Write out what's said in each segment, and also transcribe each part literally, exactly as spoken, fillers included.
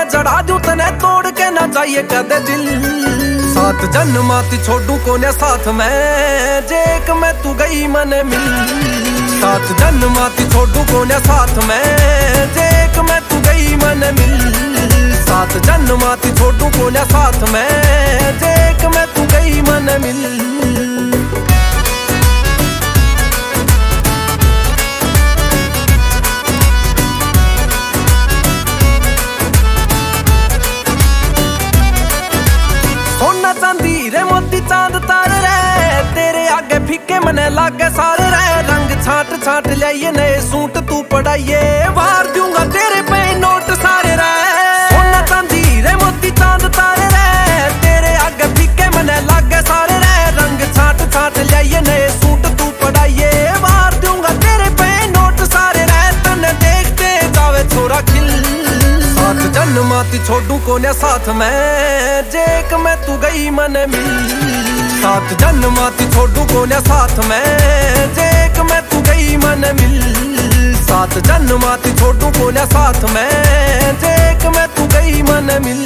जड़ा दूं तने तोड़ के ना जाइए कदे दिल। सात जन्माती छोड़ू कोने साथ में जेक में तू गई मन मिल। सात जन्माती छोड़ू कोने साथ में जेक में तू गई मन मिल। सात जन्माती छोड़ू कोने साथ में जेक में तू गई मन मिल। चांदी रे मोती चांद तार रे तेरे आगे फीके मने लागे सारे रे। रंग छाट छाट लिये नए सूट तू पढ़ाइए वार दूंगा तेरे पे नोट सारे रे। सोना चांदी रे मोती चांद तार रे तेरे आगे फीके मने लागे सारे रे। रंग छाट छाट लिये नए सूट तू पढ़ाइए वार दूंगा तेरे पे नोट सारे रे। तने देखते जावे छोरा खिल। सात जन्माती छोड़ू कोने साथ में जेक में तू गई मन मिल। सात जन्माती छोड़ू कोने साथ में जेक में तू गई मन मिल। सात जन्माती छोड़ू कोने साथ में जेक में तू गई मन मिल।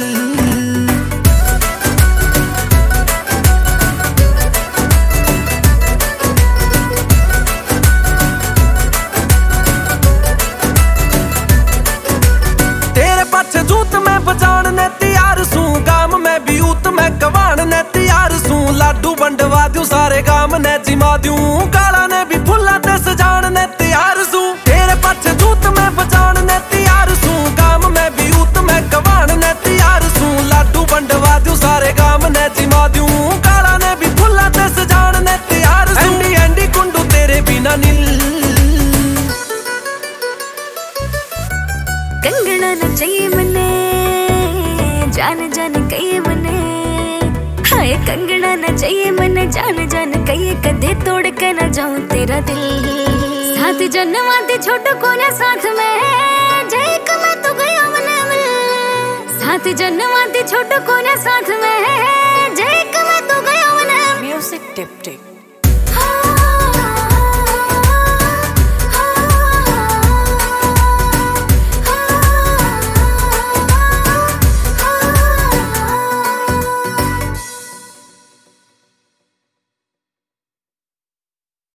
जूत में बजान ने तैयार सू गाम में भी ऊत में गवान ने तैयार सू। लाडू बंडवा दूं सारे गाम ने जिमा दूं काला ने भी फुल्ला ते सजान ने तैयार सू। तेरे पाछे जूत में बजान ने तैयार सू गाम में भी ऊत में गवान ने तैयार सू। लाडू बंडवा दूं सारे गाम ने जिमा दूं काला ने भी फुल्ला ते सजान ने तैयार सू। एंडी एंडी कुंडू तेरे बिना नील। कंगना न चाहिए मने जान जान कहिए मने। हाय कंगना न चाहिए मने जान जान कहिए कदे तोड़ के न जाऊं तेरा दिल। सात जन्माती छोटू कोने साथ में जेक में तू गया मन मिल। सात जन्माती छोटू कोने साथ में जेक में तू गया मन। म्यूजिक टिप टिप।